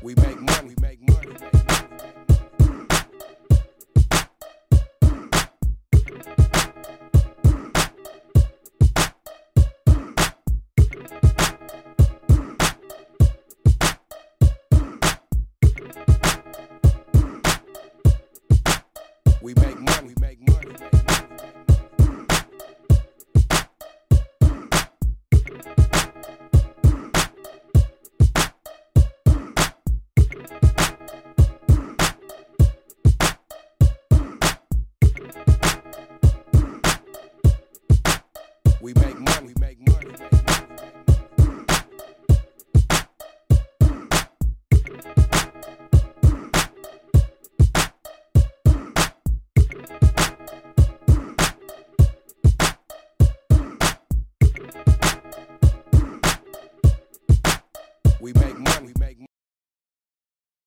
We make money, we make money. We make money, we make money. We make money, we make money. We make money, we make money.